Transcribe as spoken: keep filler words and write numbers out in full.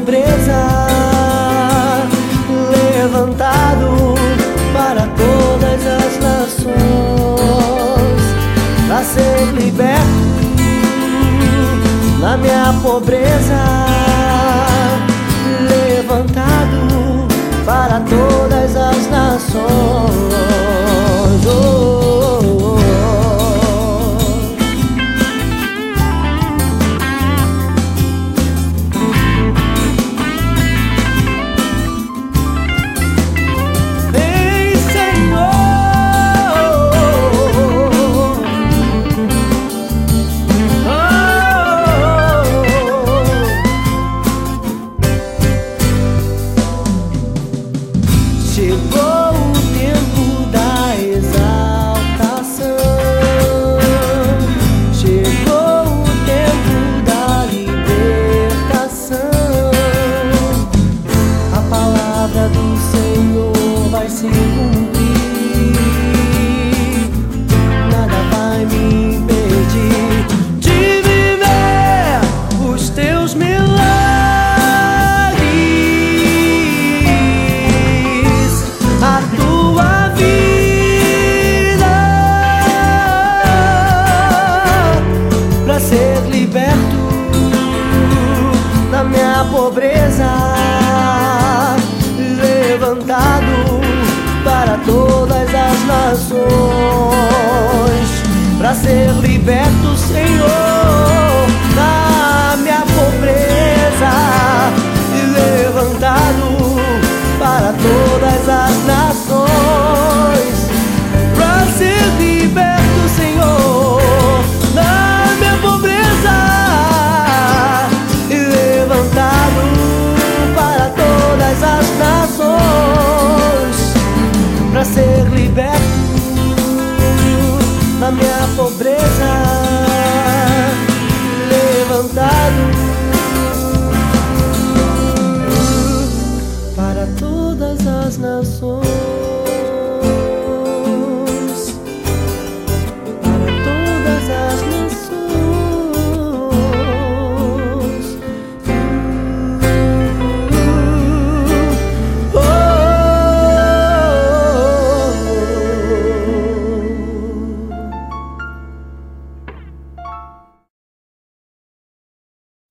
pobreza, levantado para todas as nações, para ser liberto na minha pobreza, levantado para todas as nações. Oh, oh, oh. Vem, Senhor, chegou o tempo da exaltação, chegou o tempo da libertação. A palavra do Senhor vai se cumprir, nada vai me impedir de viver os teus milagres. A tua vida, pra ser liberto da minha pobreza, levantado para todas as nações, pra ser liberto, Senhor, da minha pobreza, levantado para todas as nações, pra ser liberto, Senhor, da minha pobreza, e levantado para todas as nações, pra ser liberto da minha pobreza, levantado para todas as nações.